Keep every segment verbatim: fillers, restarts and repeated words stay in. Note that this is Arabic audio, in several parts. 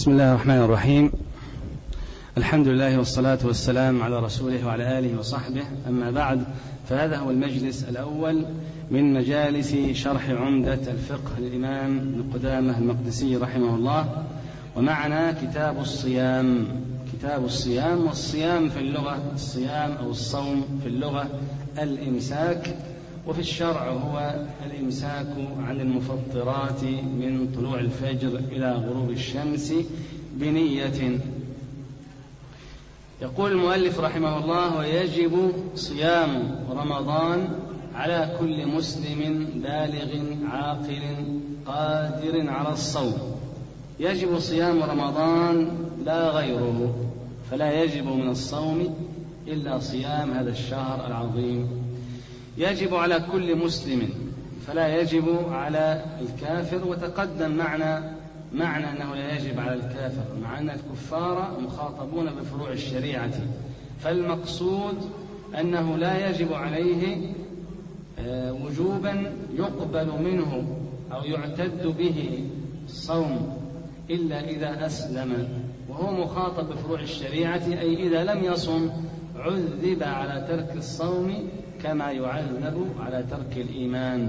بسم الله الرحمن الرحيم. الحمد لله والصلاة والسلام على رسوله وعلى آله وصحبه، أما بعد، فهذا هو المجلس الأول من مجالس شرح عمدة الفقه للإمام ابن قدامة المقدسي رحمه الله، ومعنا كتاب الصيام. كتاب الصيام، والصيام في اللغة الصيام أو الصوم في اللغة الإمساك، وفي الشرع هو الإمساك عن المفطرات من طلوع الفجر إلى غروب الشمس بنية. يقول المؤلف رحمه الله: ويجب صيام رمضان على كل مسلم بالغ عاقل قادر على الصوم. يجب صيام رمضان لا غيره، فلا يجب من الصوم إلا صيام هذا الشهر العظيم. يجب على كل مسلم، فلا يجب على الكافر. وتقدم معنى معنى أنه لا يجب على الكافر، مع أن الكفار مخاطبون بفروع الشريعة، فالمقصود أنه لا يجب عليه وجوبا يقبل منه أو يعتد به الصوم إلا إذا أسلم، وهو مخاطب بفروع الشريعة، أي إذا لم يصم عذب على ترك الصوم كما يعذب على ترك الإيمان.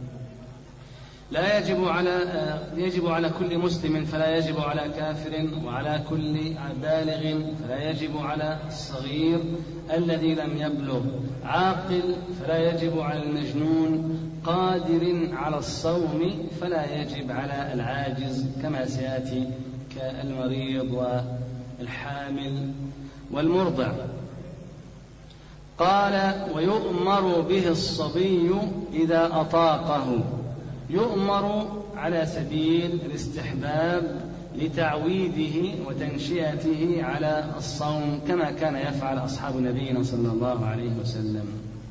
لا يجب على يجب على كل مسلم، فلا يجب على كافر، وعلى كل بالغ، فلا يجب على الصغير الذي لم يبلغ، عاقل فلا يجب على المجنون، قادر على الصوم فلا يجب على العاجز كما سيأتي كالمريض والحامل والمرضع. قال: ويؤمر به الصبي إذا أطاقه. يؤمر على سبيل الاستحباب لتعويده وتنشئته على الصوم، كما كان يفعل أصحاب نبينا صلى الله عليه وسلم.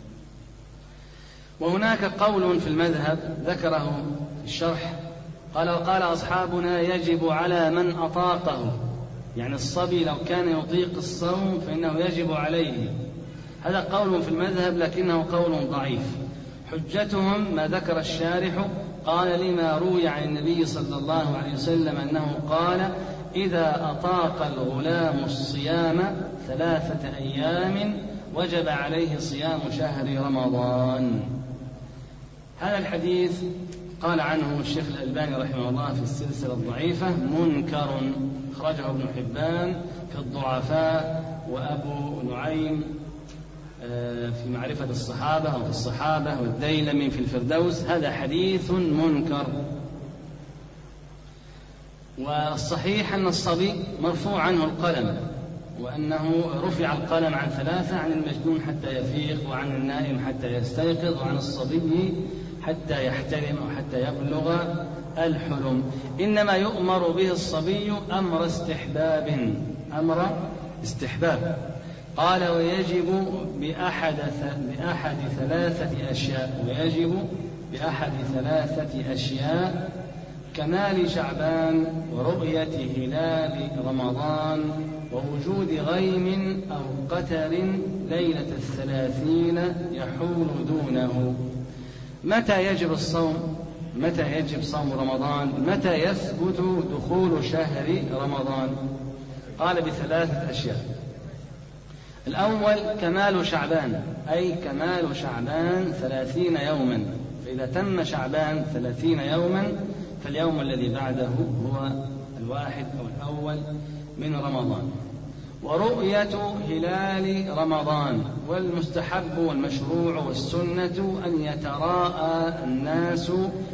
وهناك قول في المذهب ذكره في الشرح، قال: قال أصحابنا يجب على من أطاقه، يعني الصبي لو كان يطيق الصوم فإنه يجب عليه. هذا قول في المذهب لكنه قول ضعيف. حجتهم ما ذكر الشارح، قال: لما روي عن النبي صلى الله عليه وسلم أنه قال: إذا أطاق الغلام الصيام ثلاثة أيام وجب عليه صيام شهر رمضان. هذا الحديث قال عنه الشيخ الألباني رحمه الله في السلسلة الضعيفة منكر، أخرجه ابن حبان في الضعفاء، وأبو نعيم في معرفة الصحابة أو في الصحابة، والديلمي في الفردوس. هذا حديث منكر. والصحيح أن الصبي مرفوع عنه القلم، وأنه رفع القلم عن ثلاثة: عن المجنون حتى يفيق، وعن النائم حتى يستيقظ، وعن الصبي حتى يحتلم أو حتى يبلغ الحلم. إنما يؤمر به الصبي أمر استحباب، أمر استحباب. قال: ويجب بأحد بأحد ثلاثة أشياء. ويجب بأحد ثلاثة أشياء: كمال شعبان، ورؤية هلال رمضان، ووجود غيم أو قتر ليلة الثلاثين يحول دونه. متى يجب الصوم؟ متى يجب صوم رمضان؟ متى يثبت دخول شهر رمضان؟ قال: بثلاثة أشياء. الأول كمال شعبان، أي كمال شعبان ثلاثين يوما، فإذا تم شعبان ثلاثين يوما فاليوم الذي بعده هو الواحد أو الأول من رمضان. ورؤية هلال رمضان. والمستحب والمشروع والسنة أن يتراءى الناس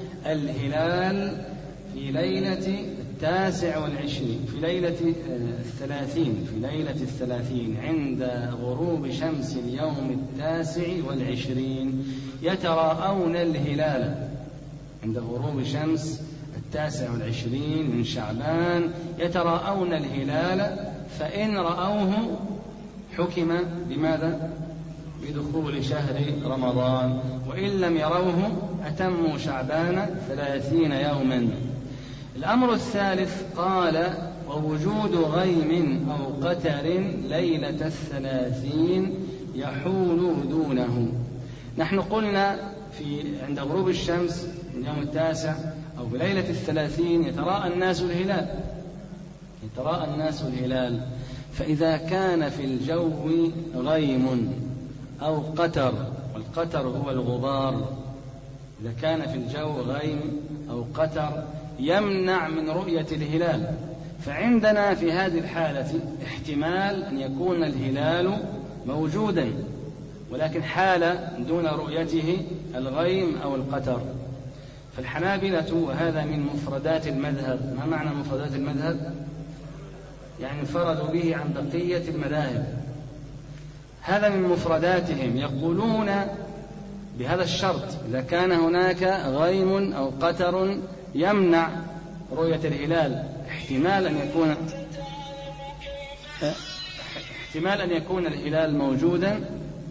الهلال في ليلة التاسع والعشرين، في ليلة الثلاثين، في ليلة الثلاثين عند غروب شمس اليوم التاسع والعشرين. يتراءون الهلال عند غروب شمس التاسع والعشرين من شعبان، يتراءون الهلال، فإن رأوه حكم بماذا؟ بدخول شهر رمضان، وإن لم يروه أتموا شعبان ثلاثين يوما. الأمر الثالث قال: ووجود غيم أو قتر ليلة الثلاثين يحول دونه. نحن قلنا في عند غروب الشمس من يوم التاسع أو بليلة الثلاثين يتراءى الناس الهلال، يتراءى الناس الهلال، فإذا كان في الجو غيم أو قتر، والقتر هو الغبار، إذا كان في الجو غيم أو قتر يمنع من رؤية الهلال، فعندنا في هذه الحالة احتمال أن يكون الهلال موجودا، ولكن حال دون رؤيته الغيم أو القتر. فالحنابلة، وهذا من مفردات المذهب. ما معنى مفردات المذهب؟ يعني انفردوا به عن بقية المذاهب. هذا من مفرداتهم، يقولون بهذا الشرط: إذا كان هناك غيم أو قتر يمنع رؤية الهلال، احتمال أن يكون احتمال أن يكون الهلال موجودا،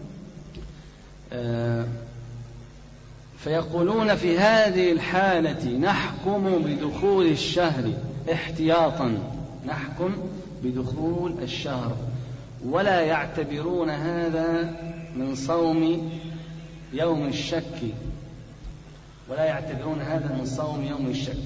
فيقولون في هذه الحالة نحكم بدخول الشهر احتياطا، نحكم بدخول الشهر، ولا يعتبرون هذا من صوم يوم الشك، ولا يعتبرون هذا من صوم يوم الشك،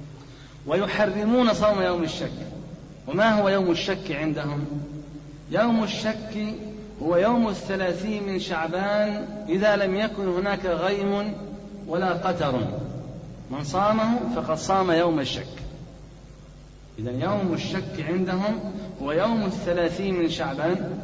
ويحرمون صوم يوم الشك. وما هو يوم الشك عندهم؟ يوم الشك هو يوم الثلاثين من شعبان إذا لم يكن هناك غيم ولا قتر، من صامه فقد صام يوم الشك. إذن يوم الشك عندهم هو يوم الثلاثين من شعبان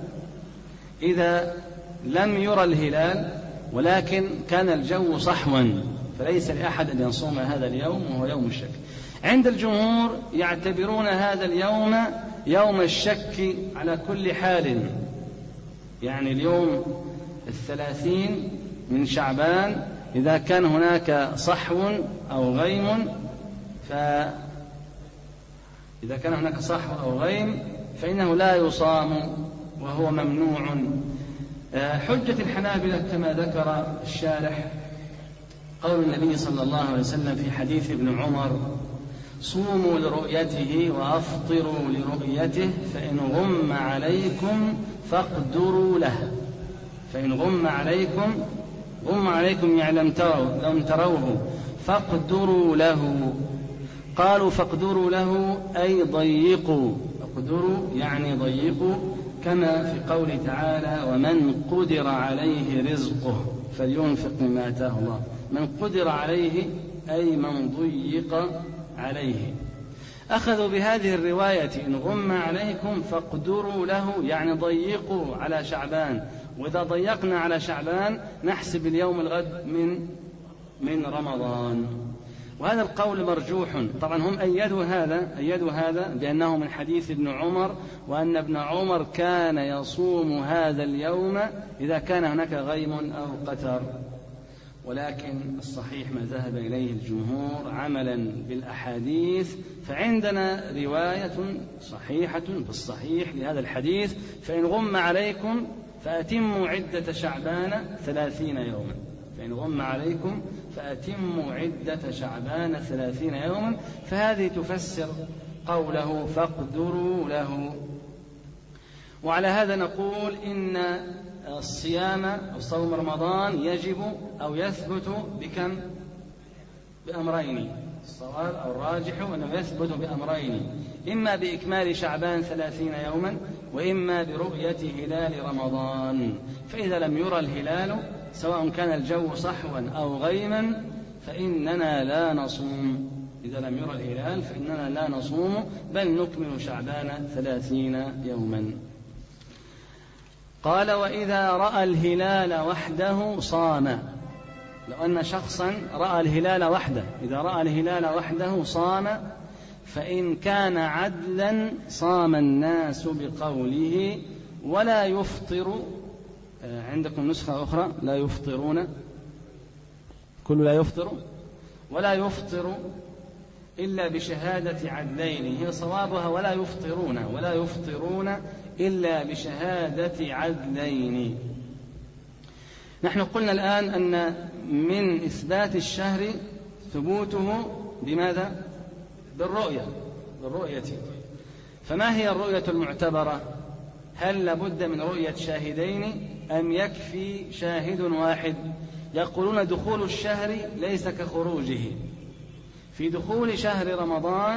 إذا لم يرى الهلال ولكن كان الجو صحوا، فليس لأحد أن يصوم هذا اليوم وهو يوم الشك. عند الجمهور يعتبرون هذا اليوم يوم الشك على كل حال، يعني اليوم الثلاثين من شعبان إذا كان هناك صحو أو غيم، فإذا كان هناك صحو أو غيم فإنه لا يصام وهو ممنوع. حجة الحنابلة كما ذكر الشارح قول النبي صلى الله عليه وسلم في حديث ابن عمر: صوموا لرؤيته وأفطروا لرؤيته، فإن غم عليكم فاقدروا له. فإن غم عليكم، غم عليكم يعني لم تروا لم تروه، فاقدروا له. قالوا فاقدروا له أي ضيقوا، اقدروا يعني ضيقوا، كما في قوله تعالى: ومن قدر عليه رزقه فلينفق مما آتاه الله. من قدر عليه أي من ضيق عليه. أخذوا بهذه الرواية: إن غم عليكم فاقدروا له يعني ضيقوا على شعبان، وإذا ضيقنا على شعبان نحسب اليوم الغد من من رمضان. وهذا القول مرجوح. طبعا هم أيدوا هذا أيدوا هذا بأنه من حديث ابن عمر، وأن ابن عمر كان يصوم هذا اليوم إذا كان هناك غيم أو قتر. ولكن الصحيح ما ذهب إليه الجمهور عملا بالأحاديث، فعندنا رواية صحيحة بالصحيح لهذا الحديث: فإن غم عليكم فأتموا عدة شعبان ثلاثين يوما. فإن غم عليكم فأتموا عدة شعبان ثلاثين يوما. فهذه تفسر قوله فاقدروا له. وعلى هذا نقول إن الصيام أو صوم رمضان يجب أو يثبت بكم؟ بأمرين. الصواب أو الراجح أنه يثبت بأمرين: إما بإكمال شعبان ثلاثين يوما، وإما برؤية هلال رمضان. فإذا لم يرى الهلال سواء كان الجو صحوا أو غيما فإننا لا نصوم. إذا لم يرى الهلال فإننا لا نصوم، بل نكمل شعبان ثلاثين يوما. قال: وإذا رأى الهلال وحده صام. لو أن شخصا رأى الهلال وحده، إذا رأى الهلال وحده صام، فإن كان عدلا صام الناس بقوله ولا يفطر. عندكم نسخة أخرى لا يفطرون، كل لا يفطر، ولا يفطر إلا بشهادة عدلين. هي صوابها ولا يفطرون ولا يفطرون إلا بشهادة عدلين. نحن قلنا الآن أن من إثبات الشهر ثبوته بماذا؟ بالرؤية بالرؤية. فما هي الرؤية المعتبرة؟ هل لابد من رؤية شاهدين أم يكفي شاهد واحد؟ يقولون دخول الشهر ليس كخروجه. في دخول شهر رمضان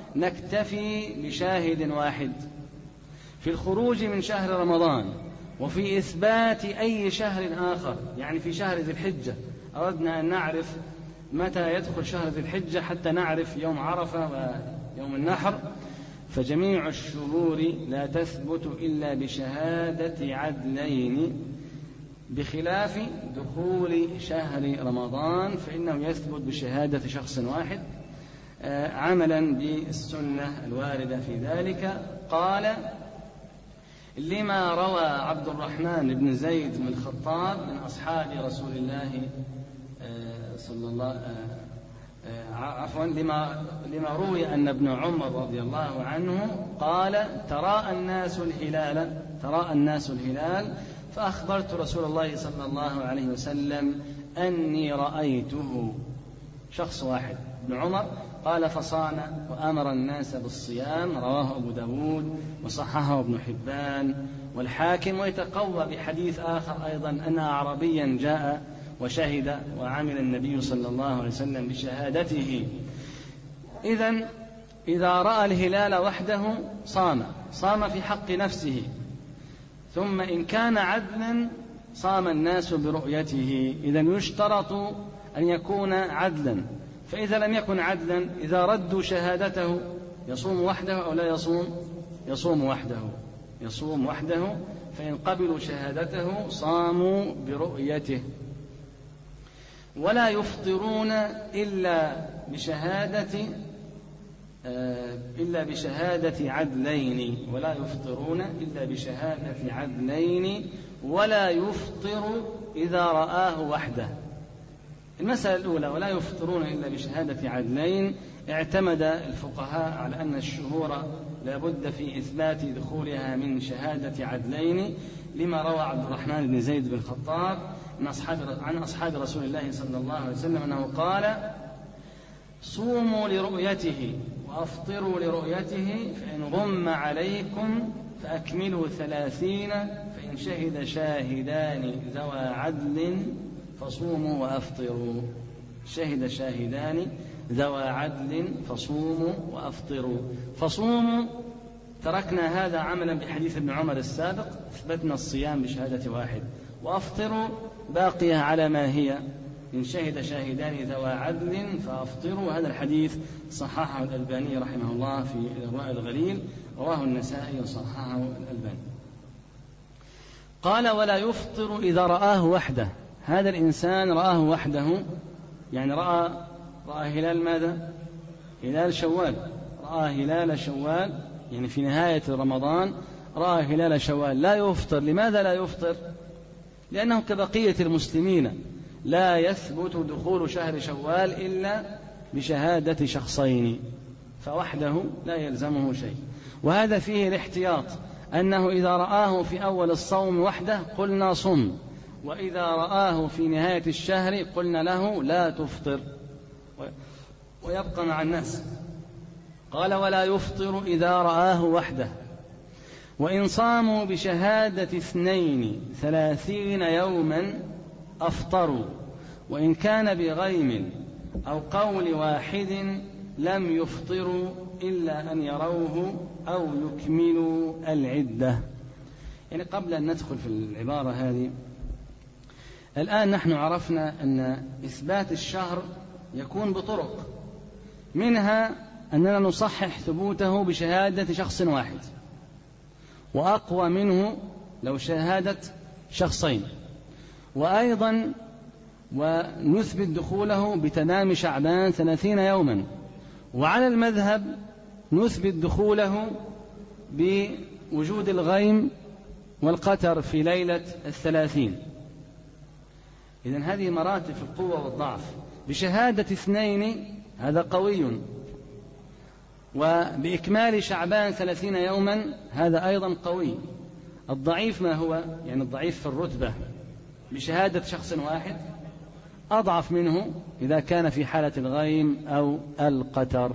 نكتفي بشاهد واحد في الخروج من شهر رمضان وفي إثبات أي شهر آخر. يعني في شهر ذي الحجة أردنا أن نعرف متى يدخل شهر ذي الحجة حتى نعرف يوم عرفة ويوم النحر، فجميع الشهور لا تثبت إلا بشهادة عدلين، بخلاف دخول شهر رمضان فإنه يثبت بشهادة شخص واحد عملا بالسنة الواردة في ذلك. قال: لما روى عبد الرحمن بن زيد بن الخطاب من أصحاب رسول الله صلى الله عفوا لما لما روي أن ابن عمر رضي الله عنه قال: تراءى الناس الهلال تراءى الناس الهلال فأخبرت رسول الله صلى الله عليه وسلم أني رأيته. شخص واحد ابن عمر قال: فصام وأمر الناس بالصيام. رواه أبو داود وصححه ابن حبان والحاكم، ويتقوى بحديث آخر أيضا أن أعرابيا جاء وشهد وعمل النبي صلى الله عليه وسلم بشهادته. إذن إذا رأى الهلال وحده صام صام في حق نفسه، ثم إن كان عدلا صام الناس برؤيته. إذن يشترط أن يكون عدلا، فإذا لم يكن عدلا إذا ردوا شهادته يصوم وحده أو لا يصوم؟ يصوم وحده يصوم وحده فإن قبلوا شهادته صاموا برؤيته. ولا يفطرون إلا بشهادة إلا بشهادة عدلين ولا يفطرون إلا بشهادة عدلين ولا يفطر إذا رآه وحده. المسألة الأولى ولا يفطرون إلا بشهادة عدلين، اعتمد الفقهاء على أن الشهور لا بد في إثبات دخولها من شهادة عدلين، لما روى عبد الرحمن بن زيد بن الخطاب عن أصحاب رسول الله صلى الله عليه وسلم أنه قال: صوموا لرؤيته وأفطروا لرؤيته، فإن غم عليكم فأكملوا ثلاثين، فإن شهد شاهدان ذوى عدل فصوموا وأفطروا. شهد شاهدان ذوى عدل فصوموا وأفطروا. فصوموا تركنا هذا عملا بحديث ابن عمر السابق، أثبتنا الصيام بشهادة واحد. وأفطروا باقية على ما هي، إن شهد شاهدان ذوى عدل فأفطروا. هذا الحديث صححه الألباني رحمه الله في الإرواء الغليل، رواه النسائي وصححه الألباني. قال: ولا يفطر إذا رآه وحده. هذا الإنسان رآه وحده، يعني رأى رأى هلال ماذا؟ هلال شوال. رأى هلال شوال يعني في نهاية رمضان رأى هلال شوال، لا يفطر. لماذا لا يفطر؟ لأنه كبقية المسلمين لا يثبت دخول شهر شوال إلا بشهادة شخصين، فوحده لا يلزمه شيء. وهذا فيه الاحتياط، أنه إذا رآه في أول الصوم وحده قلنا صم، وإذا رآه في نهاية الشهر قلنا له لا تفطر، ويبقى مع الناس. قال: ولا يفطر إذا رآه وحده، وإن صاموا بشهادة اثنين ثلاثين يوما أفطروا، وإن كان بغيم أو قول واحد لم يفطروا إلا أن يروه أو يكملوا العدة. يعني قبل أن ندخل في العبارة هذه، الآن نحن عرفنا أن إثبات الشهر يكون بطرق، منها أننا نصحح ثبوته بشهادة شخص واحد، وأقوى منه لو شهادة شخصين، وأيضا ونثبت دخوله بتمام شعبان ثلاثين يوما، وعلى المذهب نثبت دخوله بوجود الغيم والقتر في ليلة الثلاثين. إذن هذه مراتب في القوة والضعف. بشهادة اثنين هذا قوي، وبإكمال شعبان ثلاثين يوما هذا أيضا قوي. الضعيف ما هو؟ يعني الضعيف في الرتبة بشهادة شخص واحد، أضعف منه إذا كان في حالة الغيم أو القتر.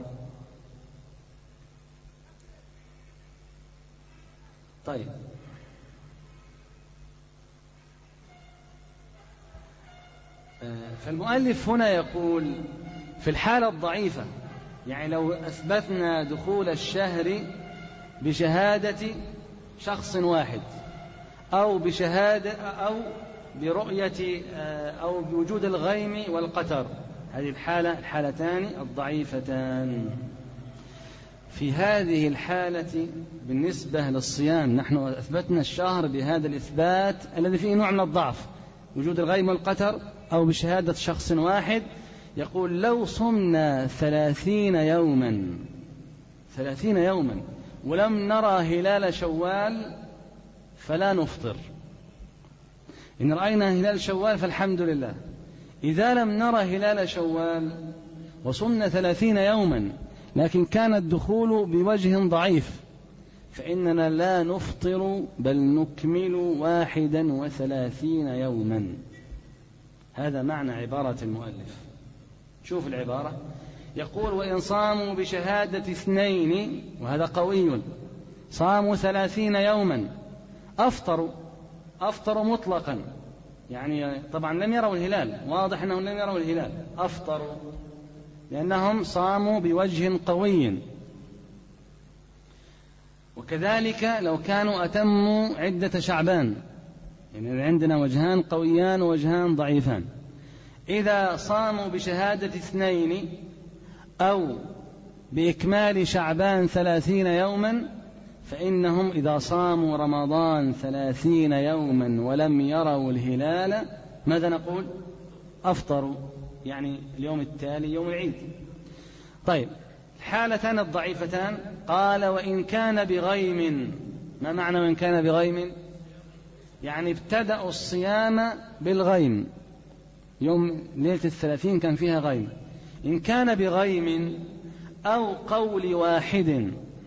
طيب، فالمؤلف هنا يقول في الحالة الضعيفة يعني لو أثبتنا دخول الشهر بشهادة شخص واحد أو بشهادة أو برؤية أو بوجود الغيم والقتر، هذه الحالة الحالتان الضعيفتان. في هذه الحالة بالنسبة للصيام نحن أثبتنا الشهر بهذا الإثبات الذي فيه نوع من الضعف، وجود الغيم والقتر أو بشهادة شخص واحد. يقول لو صمنا ثلاثين يوما ثلاثين يوما ولم نرى هلال شوال فلا نفطر. إن رأينا هلال شوال فالحمد لله. إذا لم نرى هلال شوال وصمنا ثلاثين يوما لكن كان الدخول بوجه ضعيف فإننا لا نفطر بل نكمل واحدا وثلاثين يوما. هذا معنى عبارة المؤلف. شوف العبارة، يقول وإن صاموا بشهادة اثنين، وهذا قوي، صاموا ثلاثين يوما أفطروا أفطروا مطلقا، يعني طبعا لم يروا الهلال، واضح أنهم لم يروا الهلال، أفطروا لأنهم صاموا بوجه قوي. وكذلك لو كانوا أتموا عدة شعبان، يعني عندنا وجهان قويان ووجهان ضعيفان. إذا صاموا بشهادة اثنين أو بإكمال شعبان ثلاثين يوما فإنهم إذا صاموا رمضان ثلاثين يوما ولم يروا الهلال ماذا نقول؟ أفطروا، يعني اليوم التالي يوم العيد. طيب الحالتان الضعيفتان، قال وإن كان بغيم. ما معنى وإن كان بغيم؟ يعني ابتدأوا الصيام بالغيم، يوم ليلة الثلاثين كان فيها غيم. إن كان بغيم أو قول واحد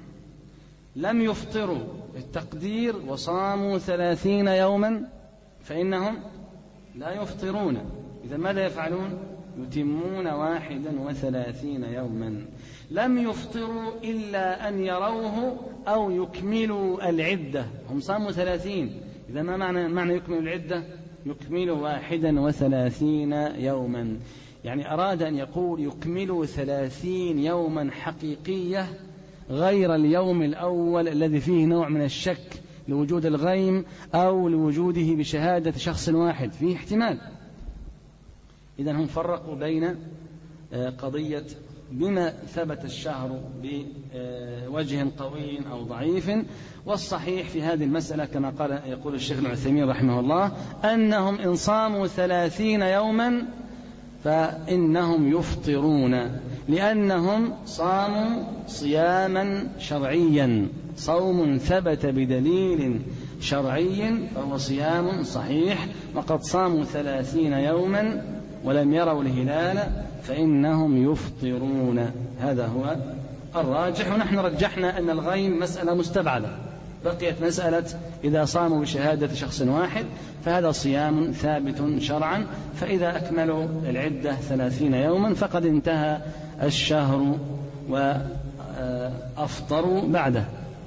لم يفطروا التقدير وصاموا ثلاثين يوما فإنهم لا يفطرون. إذا ماذا يفعلون؟ يتمون واحدا وثلاثين يوما. لم يفطروا إلا أن يروه أو يكملوا العدة. هم صاموا ثلاثين، إذا ما معنى, معنى يكملوا العدة؟ يكملوا واحدا وثلاثين يوما، يعني أراد أن يقول يكملوا ثلاثين يوما حقيقية غير اليوم الأول الذي فيه نوع من الشك لوجود الغيم أو لوجوده بشهادة شخص واحد، فيه احتمال. إذن هم فرقوا بين قضية بما ثبت الشهر بوجه قوي أو ضعيف. والصحيح في هذه المسألة كما قال يقول الشيخ العثيمين رحمه الله أنهم إن صاموا ثلاثين يوما فإنهم يفطرون، لأنهم صاموا صياما شرعيا، صوم ثبت بدليل شرعي فهو صيام صحيح. وقد صاموا ثلاثين يوما ولم يروا الهلال فإنهم يفطرون. هذا هو الراجح. ونحن رجحنا أن الغيم مسألة مستبعدة، بقيت مسألة إذا صاموا بشهادة شخص واحد فهذا صيام ثابت شرعا، فإذا أكملوا العدة ثلاثين يوما فقد انتهى الشهر وأفطروا بعده.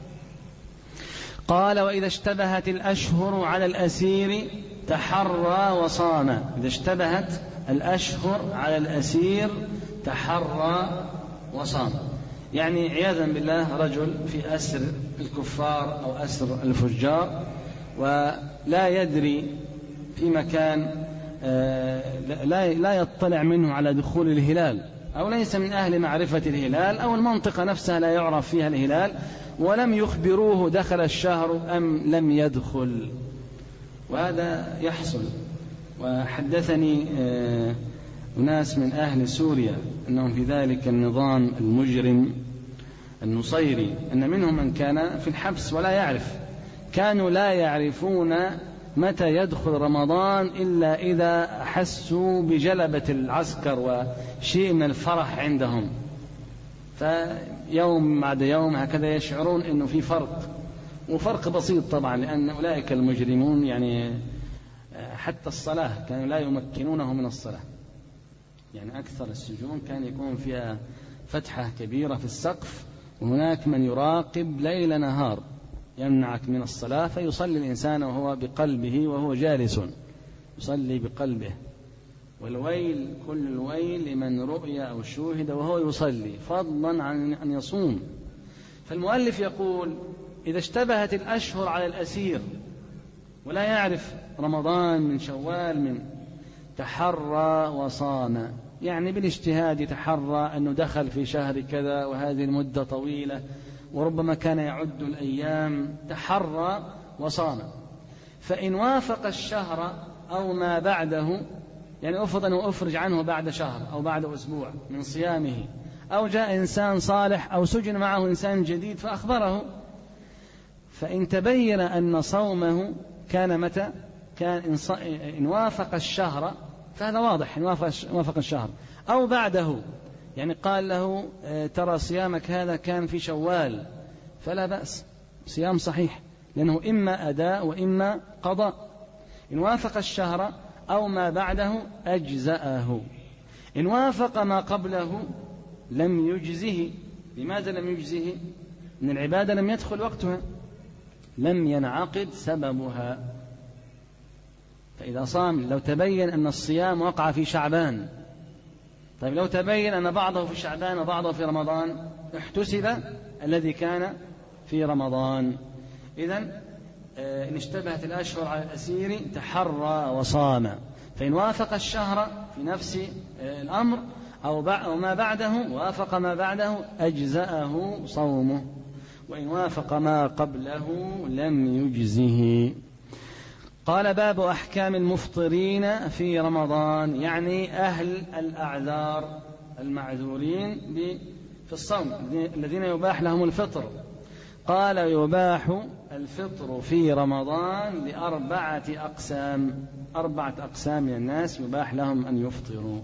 قال وإذا اشتبهت الأشهر على الأسير تحرى وصام. إذا اشتبهت الأشهر على الأسير تحرى وصام، يعني عياذا بالله رجل في أسر الكفار أو أسر الفجار ولا يدري في مكان لا يطلع منه على دخول الهلال، أو ليس من أهل معرفة الهلال، أو المنطقة نفسها لا يعرف فيها الهلال، ولم يخبروه دخل الشهر أم لم يدخل، وهذا يحصل. وحدثني أناس من أهل سوريا أنهم في ذلك النظام المجرم النصيري أن منهم من كان في الحبس ولا يعرف، كانوا لا يعرفون متى يدخل رمضان إلا إذا حسوا بجلبة العسكر وشيء من الفرح عندهم، فيوم بعد يوم هكذا يشعرون أنه في فرق، وفرق بسيط طبعا، لأن أولئك المجرمون يعني حتى الصلاة كانوا لا يمكنونه من الصلاة، يعني أكثر السجون كان يكون فيها فتحة كبيرة في السقف، وهناك من يراقب ليل نهار يمنعك من الصلاة، فيصلي الإنسان وهو بقلبه وهو جالس يصلي بقلبه. والويل كل الويل لمن رؤي أو شوهد وهو يصلي فضلا عن أن يصوم. فالمؤلف يقول إذا اشتبهت الأشهر على الأسير ولا يعرف رمضان من شوال من تحرى وصام، يعني بالاجتهاد يتحرى أنه دخل في شهر كذا وهذه المدة طويلة وربما كان يعد الأيام، تحرى وصام، فإن وافق الشهر أو ما بعده، يعني أفرض أنه أفرج عنه بعد شهر أو بعد أسبوع من صيامه، أو جاء إنسان صالح أو سجن معه إنسان جديد فأخبره، فإن تبين أن صومه كان متى كان إن وافق الشهر، فهذا واضح إن وافق الشهر أو بعده، يعني قال له ترى صيامك هذا كان في شوال، فلا بأس، صيام صحيح، لأنه إما أداء وإما قضاء. إن وافق الشهر أو ما بعده أجزأه. إن وافق ما قبله لم يجزه. لماذا لم يجزه؟ إن العبادة لم يدخل وقتها، لم ينعقد سببها. فإذا صام لو تبين أن الصيام وقع في شعبان، طيب لو تبين أن بعضه في شعبان وبعضه في رمضان، احتسب الذي كان في رمضان. إذن إن اشتبهت الأشهر على الأسير تحرى وصام، فإن وافق الشهر في نفس الأمر أو ما بعده، وافق ما بعده أجزأه صومه، وإن وافق ما قبله لم يجزه. قال باب أحكام المفطرين في رمضان، يعني أهل الأعذار المعذورين في الصوم الذين يباح لهم الفطر. قال يباح الفطر في رمضان لأربعة أقسام، أربعة أقسام من الناس يباح لهم أن يفطروا.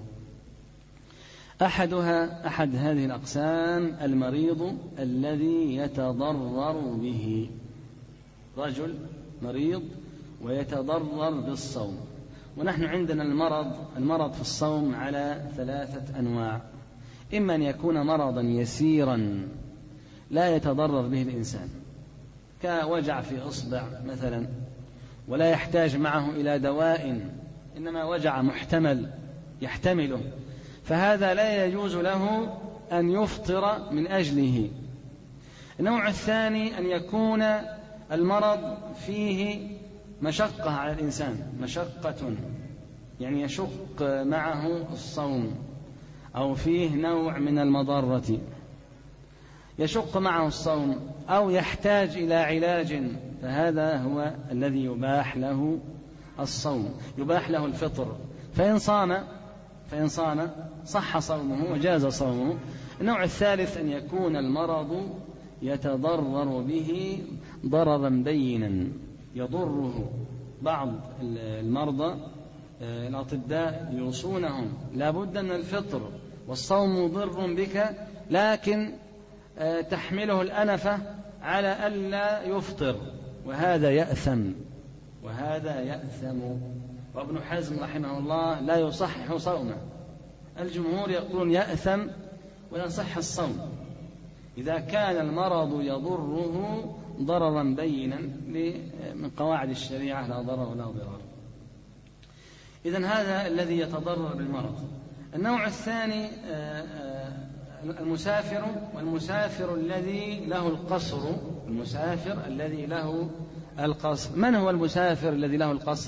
أحدها أحد هذه الأقسام المريض الذي يتضرر به، رجل مريض ويتضرر بالصوم. ونحن عندنا المرض المرض في الصوم على ثلاثة أنواع، إما أن يكون مرضا يسيرا لا يتضرر به الإنسان، كوجع في إصبع مثلا ولا يحتاج معه إلى دواء، إنما وجع محتمل يحتمله، فهذا لا يجوز له أن يفطر من أجله. النوع الثاني أن يكون المرض فيه مشقة على الإنسان، مشقة يعني يشق معه الصوم، أو فيه نوع من المضرة يشق معه الصوم، أو يحتاج إلى علاج، فهذا هو الذي يباح له الصوم، يباح له الفطر. فإن صام فإن صام صح صومه وجاز صومه. النوع الثالث أن يكون المرض يتضرر به ضررا بينا يضره. بعض المرضى الأطباء يوصونهم لا بد من الفطر والصوم مضر بك، لكن تحمله الأنفة على ألا يفطر، وهذا يأثم وهذا يأثم. وابن حزم رحمه الله لا يصحح صومه، الجمهور يقولون يأثم ويصح الصوم إذا كان المرض يضره ضررا بينا من قواعد الشريعة، لا ضرر ولا ضرار. إذن هذا الذي يتضرر بالمرض. النوع الثاني المسافر، والمسافر الذي له القصر. المسافر الذي له القصر. من هو المسافر الذي له القصر؟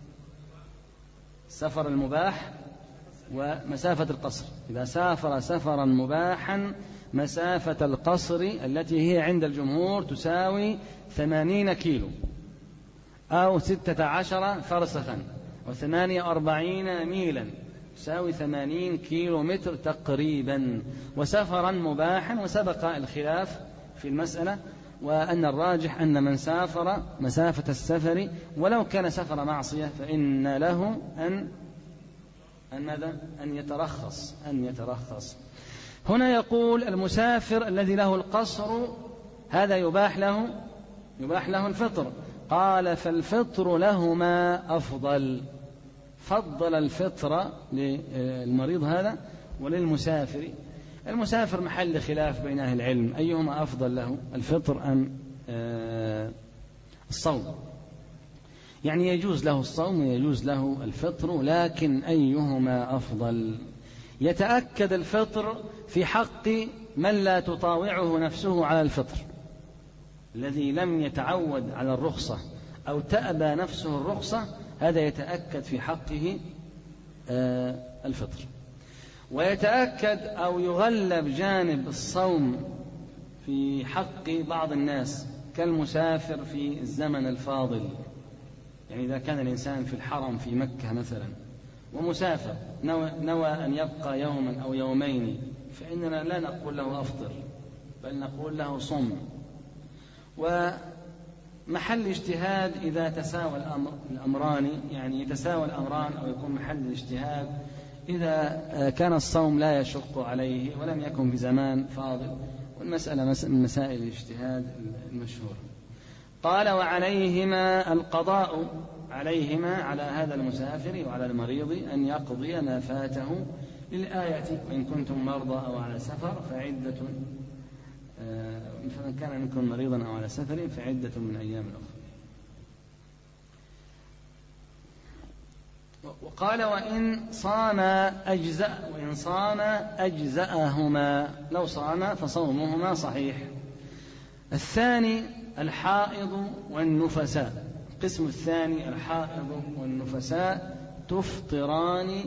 السفر المباح ومسافة القصر. إذا سافر سفرا مباحا مسافة القصر التي هي عند الجمهور تساوي ثمانين كيلو أو ستة عشر فرسخا أو ثمانية وأربعين ميلا، تساوي ثمانين كيلو متر تقريبا، وسفرا مباحا. وسبق الخلاف في المسألة، وأن الراجح أن من سافر مسافة السفر ولو كان سفر معصية فإن له أن أن ماذا؟ أن يترخص أن يترخص. هنا يقول المسافر الذي له القصر هذا يباح له يباح له الفطر. قال فالفطر لهما أفضل، فضل الفطر للمريض هذا وللمسافر. المسافر محل خلاف بين أهل العلم أيهما أفضل له، الفطر أم الصوم. يعني يجوز له الصوم ويجوز له الفطر، لكن أيهما أفضل؟ يتأكد الفطر في حق من لا تطاوعه نفسه على الفطر، الذي لم يتعود على الرخصة أو تأبى نفسه الرخصة، هذا يتأكد في حقه الفطر. ويتأكد أو يغلب جانب الصوم في حق بعض الناس كالمسافر في الزمن الفاضل، يعني إذا كان الإنسان في الحرم في مكة مثلا ومسافر نوى, نوى أن يبقى يوما أو يومين، فإننا لا نقول له أفطر، بل نقول له صم. ومحل اجتهاد إذا تساوى الأمر الأمران، يعني يتساوى الأمران أو يكون محل الاجتهاد إذا كان الصوم لا يشق عليه ولم يكن في زمان فاضل، والمسألة من مسائل الاجتهاد المشهورة. قال وعليهما القضاء، عليهما على هذا المسافر وعلى المريض أن يقضي ما فاته للآية، وإن كنتم مرضى أو على سفر فعدة، فمن كان منكم مريضا أو على سفر فعدة من أيام أخرى. وقال وإن صام أجزأ وإن صام أجزأهما، لو صام فصومهما صحيح. الثاني الحائض والنفساء، القسم الثاني الحائض والنفساء تفطران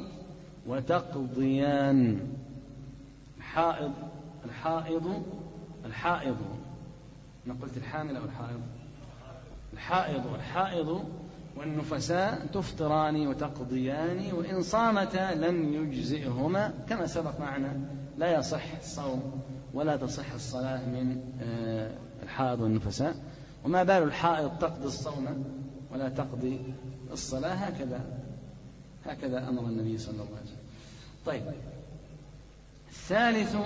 وتقضيان. الحائض الحائض الحائض أنا قلت الحامل أو الحائض؟ الحائض والحائض والنفساء تفطران وتقضيان، وإن صامتا لم يجزئهما، كما سبق معنا لا يصح الصوم ولا تصح الصلاة من الحائض والنفساء. وما بال الحائض تقضي الصوم ولا تقضي الصلاة؟ هكذا هكذا أمر النبي صلى الله عليه وسلم. طيب، الثالث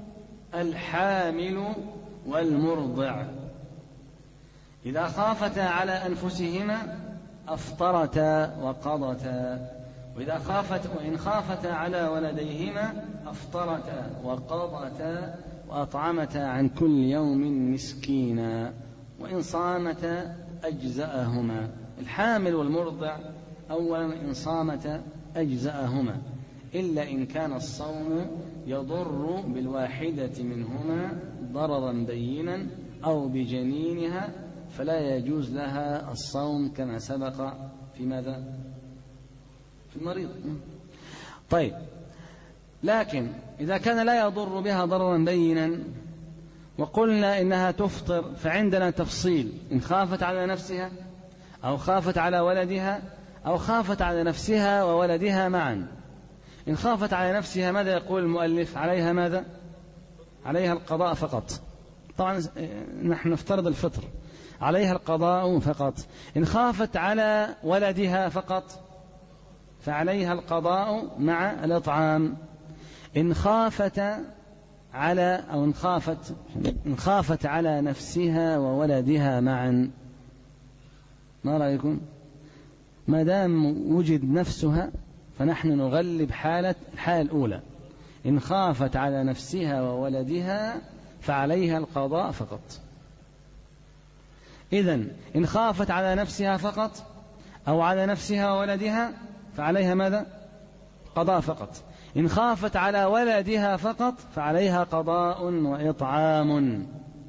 الحامل والمرضع، إذا خافتا على أنفسهما أفطرتا وقضتا، وإذا خافت وإن خافتا على ولديهما أفطرتا وقضتا وأطعمتا عن كل يوم مسكينا، وإن صامتا أجزأهما. الحامل والمرضع أولا إن صامتا أجزأهما، إلا إن كان الصوم يضر بالواحدة منهما ضررا بينا أو بجنينها، فلا يجوز لها الصوم كما سبق في ماذا؟ في المريض. طيب، لكن إذا كان لا يضر بها ضررا بينا وقلنا إنها تفطر، فعندنا تفصيل: إن خافت على نفسها أو خافت على ولدها أو خافت على نفسها وولدها معا. إن خافت على نفسها ماذا يقول المؤلف؟ عليها ماذا؟ عليها القضاء فقط. طبعا نحن نفترض الفطر، عليها القضاء فقط. إن خافت على ولدها فقط فعليها القضاء مع الإطعام. إن خافت على أو إن خافت إن خافت على نفسها وولدها معا، ما رأيكم؟ ما دام وجد نفسها فنحن نغلب حالة الحالة الأولى. إن خافت على نفسها وولدها فعليها القضاء فقط. إذن إن خافت على نفسها فقط أو على نفسها وولدها فعليها ماذا؟ قضاء فقط. إن خافت على ولدها فقط فعليها قضاء وإطعام.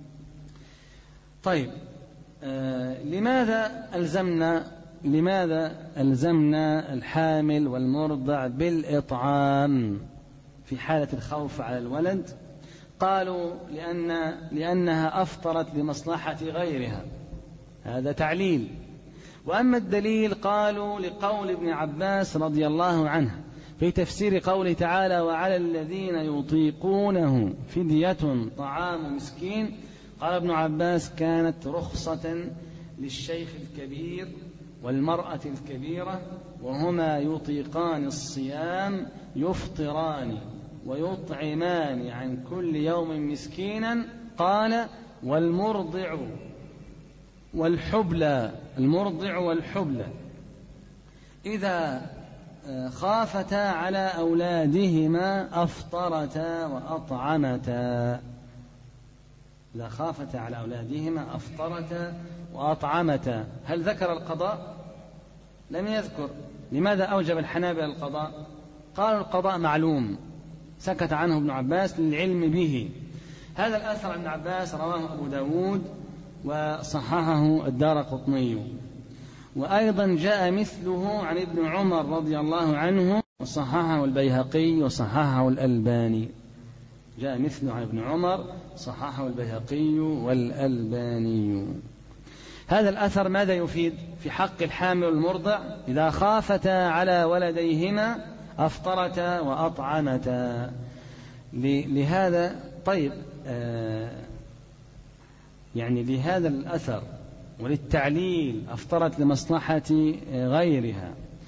طيب، آه لماذا ألزمنا لماذا ألزمنا الحامل والمرضع بالإطعام في حالة الخوف على الولد؟ قالوا لأن لأنها أفطرت لمصلحة غيرها، هذا تعليل. وأما الدليل قالوا لقول ابن عباس رضي الله عنه في تفسير قوله تعالى: وعلى الذين يطيقونه فدية طعام مسكين. قال ابن عباس: كانت رخصة للشيخ الكبير والمرأة الكبيرة، وهما يطيقان الصيام يفطران ويطعمان عن كل يوم مسكينا. قال: والمرضع والحبلى المرضع والحبلى إذا خافتا على أولادهما أفطرتا وأطعمتا. إذا خافتا على أولادهما أفطرتا وأطعمتا. هل ذكر القضاء؟ لم يذكر. لماذا أوجب الحنابلة القضاء؟ قالوا القضاء معلوم، سكت عنه ابن عباس للعلم به. هذا الأثر عن ابن عباس رواه أبو داود وصححه الدارقطني، وأيضا جاء مثله عن ابن عمر رضي الله عنه وصححه البيهقي وصححه الألباني. جاء مثله عن ابن عمر صححه البيهقي والألباني. هذا الأثر ماذا يفيد في حق الحامل والمرضع؟ إذا خافتا على ولديهما أفطرتا وأطعمتا. لهذا طيب آه يعني لهذا الأثر وللتعليل أفطرت لمصلحة غيرها،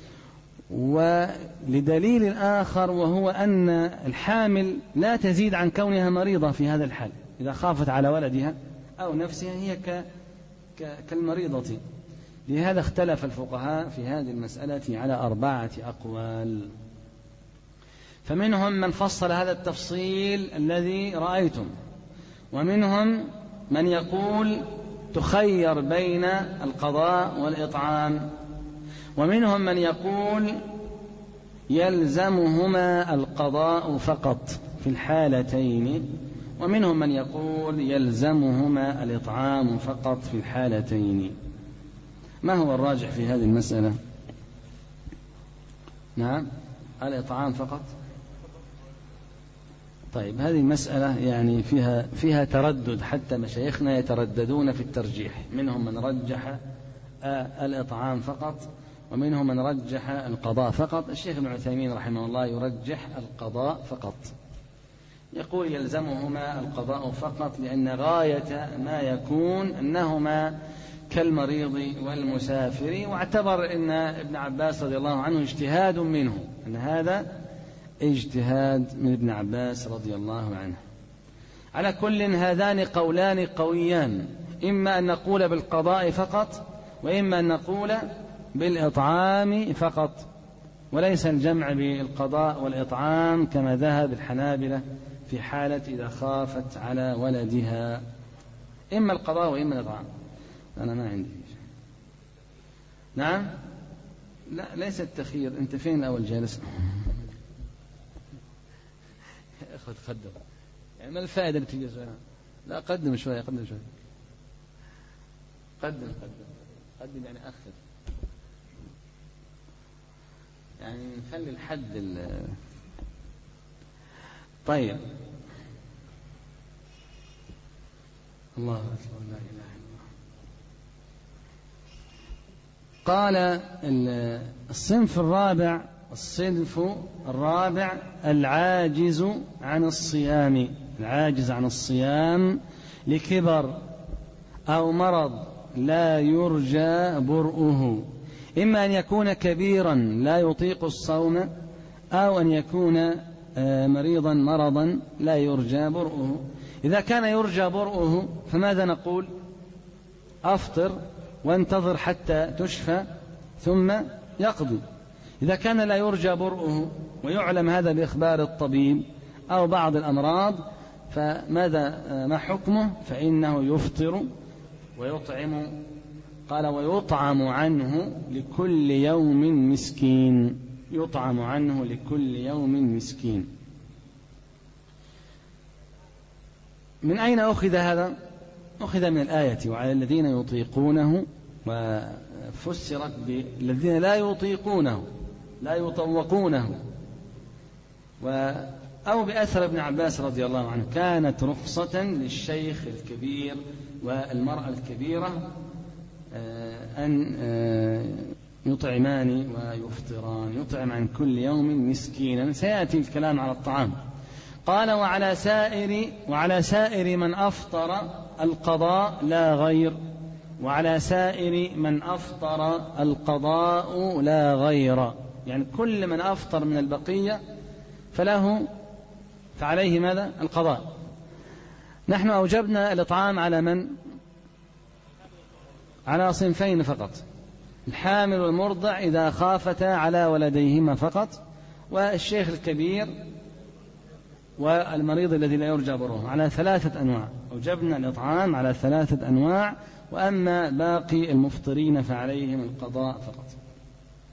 ولدليل آخر وهو أن الحامل لا تزيد عن كونها مريضة في هذا الحال، إذا خافت على ولدها أو نفسها هي ك كالمريضة. لهذا اختلف الفقهاء في هذه المسألة على أربعة أقوال، فمنهم من فصل هذا التفصيل الذي رأيتم، ومنهم من يقول تخير بين القضاء والإطعام، ومنهم من يقول يلزمهما القضاء فقط في الحالتين، ومنهم من يقول يلزمهما الإطعام فقط في الحالتين. ما هو الراجح في هذه المسألة؟ نعم، الإطعام فقط. طيب هذه المسألة يعني فيها فيها تردد، حتى مشايخنا يترددون في الترجيح، منهم من رجح الإطعام فقط، ومنهم من رجح القضاء فقط. الشيخ ابن عثيمين رحمه الله يرجح القضاء فقط، يقول يلزمهما القضاء فقط، لأن غاية ما يكون أنهما كالمريض والمسافر، واعتبر أن ابن عباس رضي الله عنه اجتهاد منه، أن هذا اجتهاد من ابن عباس رضي الله عنه. على كل هذان قولان قويان، إما أن نقول بالقضاء فقط، وإما أن نقول بالإطعام فقط، وليس الجمع بالقضاء والإطعام كما ذهب الحنابلة في حالة إذا خافت على ولدها، إما القضاء وإما الإطعام. أنا ما عندي شيء. نعم، لا ليس التخيير. أنت فين الأول جالس؟ أخذ قدم، يعني ما الفائدة اللي تجلس هنا؟ لا قدم شوية، قدم شوية، قدم قدم قدم يعني أخذ، يعني نخلي الحد ال... طيب. الله أكبر، لا إله إلا الله. قال الصنف الرابع الصنف الرابع العاجز عن الصيام، العاجز عن الصيام لكبر أو مرض لا يرجى برؤه، إما أن يكون كبيرا لا يطيق الصوم، أو أن يكون مريضا مرضا لا يرجى برؤه. إذا كان يرجى برؤه فماذا نقول؟ أفطر وانتظر حتى تشفى ثم يقضي. إذا كان لا يرجى برؤه ويعلم هذا بإخبار الطبيب أو بعض الأمراض فماذا ما حكمه؟ فإنه يفطر ويطعم. قال ويطعم عنه لكل يوم مسكين، يطعم عنه لكل يوم مسكين. من أين أخذ هذا؟ أخذ من الآية وعلى الذين يطيقونه، وفسرت بالذين لا يطيقونه لا يطوقونه، أو بأثر ابن عباس رضي الله عنه كانت رخصة للشيخ الكبير والمرأة الكبيرة أن يطعمان ويفطران، يطعم عن كل يوم مسكينا. سيأتي الكلام على الطعام. قال وعلى سائر وعلى سائر من أفطر القضاء لا غير، وعلى سائر من أفطر القضاء لا غير، يعني كل من أفطر من البقية فله فعليه ماذا؟ القضاء. نحن أوجبنا الإطعام على من؟ على صنفين فقط، الحامل والمرضع إذا خافتا على ولديهما فقط، والشيخ الكبير والمريض الذي لا يرجى بره، على ثلاثة أنواع. أوجبنا الإطعام على ثلاثة أنواع، وأما باقي المفطرين فعليهم القضاء فقط.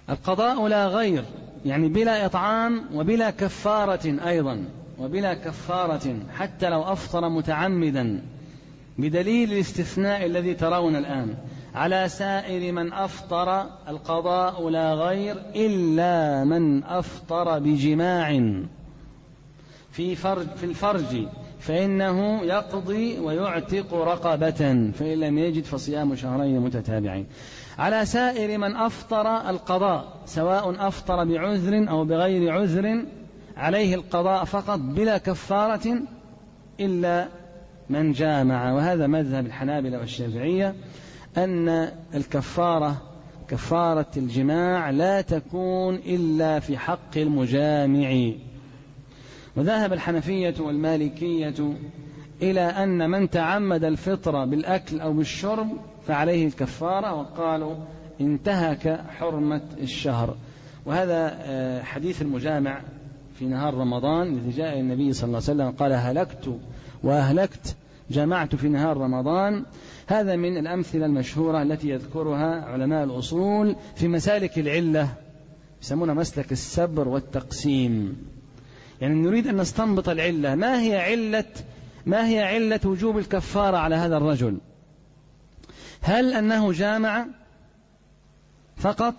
القضاء لا غير، يعني بلا إطعام وبلا كفارة أيضا، وبلا كفارة حتى لو أفطر متعمدا، بدليل الاستثناء الذي ترون الآن: على سائر من أفطر القضاء لا غير إلا من أفطر بجماع في فرج في الفرج فإنه يقضي ويعتق رقبة، فإن لم يجد فصيام شهرين متتابعين. على سائر من أفطر القضاء، سواء أفطر بعذر أو بغير عذر، عليه القضاء فقط بلا كفارة إلا من جامع. وهذا مذهب الحنابلة والشافعية، أن الكفارة كفارة الجماع لا تكون إلا في حق المجامع. وذهب الحنفية والمالكية إلى أن من تعمد الفطر بالأكل أو بالشرب فعليه الكفارة، وقالوا انتهك حرمة الشهر. وهذا حديث المجامع في نهار رمضان الذي جاء النبي صلى الله عليه وسلم قال: هلكت وأهلكت، جمعت في نهار رمضان. هذا من الأمثلة المشهورة التي يذكرها علماء الأصول في مسالك العلة، يسمونها مسلك السبر والتقسيم. يعني نريد أن نستنبط العلة، ما هي علة ما هي علة وجوب الكفارة على هذا الرجل؟ هل أنه جامع فقط؟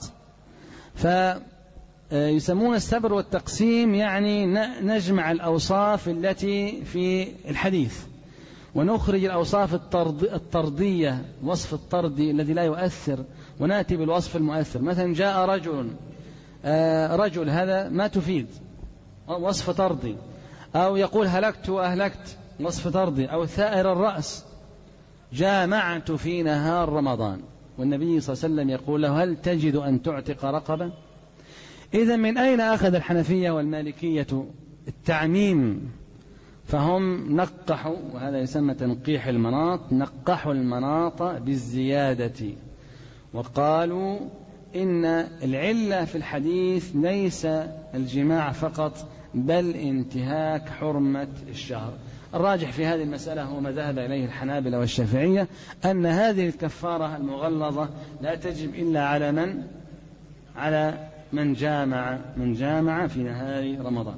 فيسمون السبر والتقسيم، يعني نجمع الأوصاف التي في الحديث ونخرج الأوصاف الطردية، وصف الطردي الذي لا يؤثر، ونأتي بالوصف المؤثر. مثلا جاء رجل رجل هذا ما تفيد، وصف طردي. أو يقول هلكت وأهلكت، وصف طردي. أو ثائر الرأس، جامعت في نهار رمضان، والنبي صلى الله عليه وسلم يقول له: هل تجد أن تعتق رقبة؟ إذن من أين أخذ الحنفية والمالكية التعميم؟ فهم نقحوا، وهذا يسمى تنقيح المناط، نقحوا المناط بالزيادة، وقالوا إن العلة في الحديث ليس الجماع فقط، بل انتهاك حرمة الشهر. الراجح في هذه المسألة هو ما ذهب إليه الحنابلة والشافعية، أن هذه الكفارة المغلظة لا تجب إلا على من على من جامع من جامع في نهار رمضان.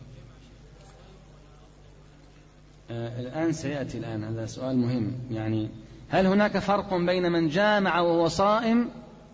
آه الآن سيأتي الآن هذا سؤال مهم، يعني هل هناك فرق بين من جامع وهو صائم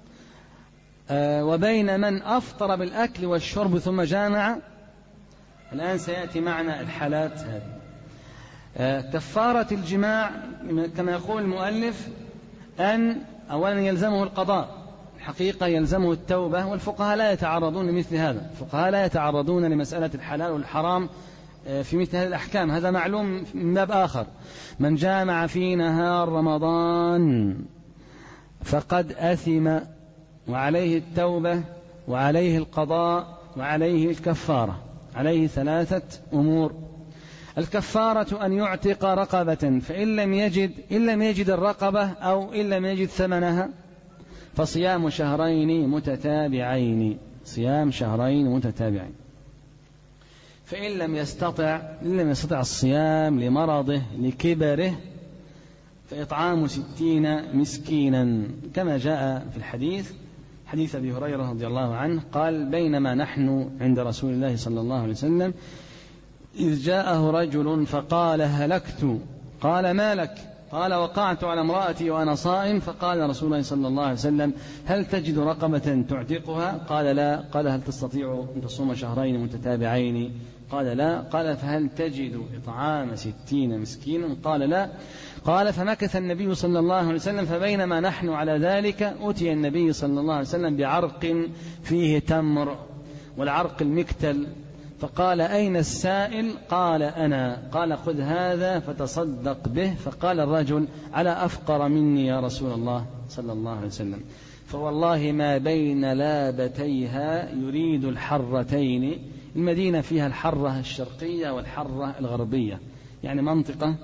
آه وبين من أفطر بالأكل والشرب ثم جامع؟ الآن سيأتي معنا الحالات هذه. آه كفارة الجماع كما يقول المؤلف أن أولا يلزمه القضاء، الحقيقة يلزمه التوبة، والفقهاء لا يتعرضون لمثل هذا، الفقهاء لا يتعرضون لمسألة الحلال والحرام في مثل هذه الأحكام، هذا معلوم من باب آخر. من جامع في نهار رمضان فقد أثم، وعليه التوبة وعليه القضاء وعليه الكفارة، عليه ثلاثة أمور. الكفارة أن يعتق رقبة، فإن لم يجد إن لم يجد الرقبة أو إن لم يجد ثمنها فصيام شهرين متتابعين، صيام شهرين متتابعين. فإن لم يستطع إن لم يستطع الصيام لمرضه لكبره فإطعام ستين مسكينا، كما جاء في الحديث حديث أبي هريرة رضي الله عنه قال: بينما نحن عند رسول الله صلى الله عليه وسلم إذ جاءه رجل فقال: هلكت. قال: ما لك؟ قال: وقعت على امرأتي وأنا صائم. فقال رسول الله صلى الله عليه وسلم: هل تجد رقبة تعتقها؟ قال: لا. قال: هل تستطيع أن تصوم شهرين متتابعين؟ قال: لا. قال: فهل تجد إطعام ستين مسكينا؟ قال: لا. قال: فمكث النبي صلى الله عليه وسلم، فبينما نحن على ذلك أتي النبي صلى الله عليه وسلم بعرق فيه تمر، والعرق المكتل، فقال: أين السائل؟ قال: أنا. قال: خذ هذا فتصدق به. فقال الرجل: على أفقر مني يا رسول الله صلى الله عليه وسلم، فوالله ما بين لابتيها يريد الحرتين. المدينة فيها الحرة الشرقية والحرة الغربية، يعني منطقة،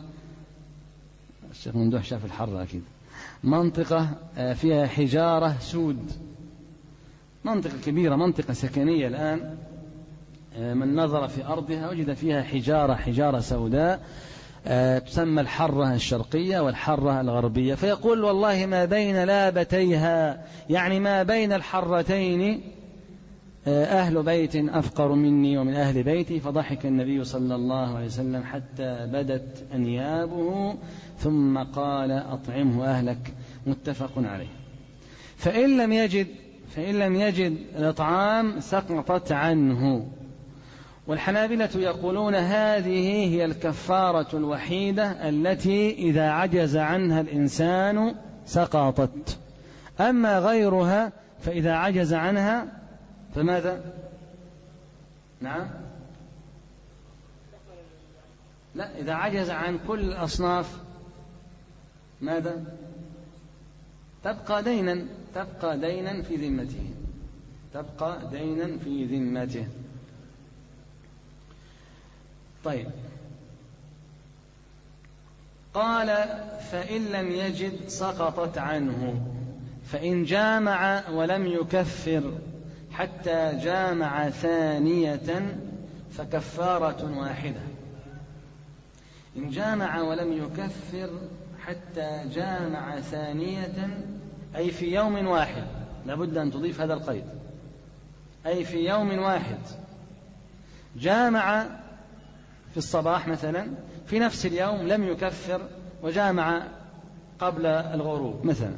الشيخ ممدوح شاف الحرة أكيد، منطقة فيها حجارة سود، منطقة كبيرة، منطقة سكنية. الآن من نظر في أرضها وجد فيها حجارة حجارة سوداء تسمى الحرة الشرقية والحرة الغربية. فيقول: والله ما بين لابتيها، يعني ما بين الحرتين أهل بيت أفقر مني ومن أهل بيتي، فضحك النبي صلى الله عليه وسلم حتى بدت أنيابه ثم قال أطعمه أهلك، متفق عليه. فإن لم يجد فإن لم يجد الإطعام سقطت عنه. والحنابلة يقولون هذه هي الكفارة الوحيدة التي إذا عجز عنها الإنسان سقطت. أما غيرها فإذا عجز عنها فماذا؟ نعم، لا، إذا عجز عن كل الأصناف ماذا؟ تبقى دينا تبقى دينا في ذمته تبقى دينا في ذمته. طيب، قال فإن لم يجد سقطت عنه. فإن جامع ولم يكفر حتى جامع ثانية فكفارة واحدة. إن جامع ولم يكفر حتى جامع ثانية، أي في يوم واحد، لابد أن تضيف هذا القيد، أي في يوم واحد جامع في الصباح مثلا، في نفس اليوم لم يكفر وجامع قبل الغروب مثلا،